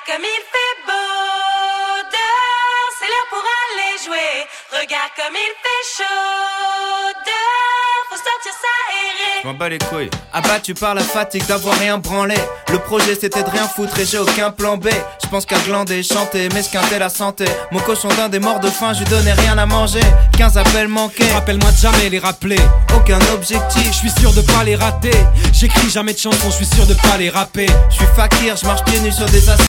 comme il fait beau dehors, c'est l'heure pour aller jouer. Regarde comme il fait chaud dehors, faut sortir s'aérer. Je m'en bats les couilles. Abattu par la fatigue d'avoir rien branlé. Le projet c'était de rien foutre et j'ai aucun plan B. Je pense qu'à glander, chanter, m'esquinter la santé. Mon cochon d'Inde est mort de faim, je lui donnais rien à manger. 15 appels manqués. Rappelle-moi de jamais les rappeler. Aucun objectif, Je suis sûr de pas les rater. J'écris jamais de chansons, je suis sûr de pas les rapper. je suis fakir, je marche pieds nus sur des